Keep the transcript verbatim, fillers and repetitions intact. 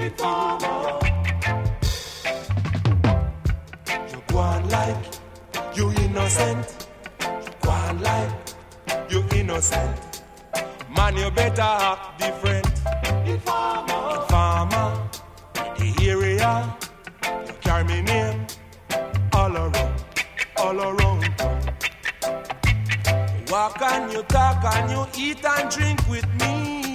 Informer. You go on like you innocent. You go on like you innocent. Man, you better act different. Informer. Informer. The area. You carry me name all around, all around. You walk and you talk and you eat and drink with me.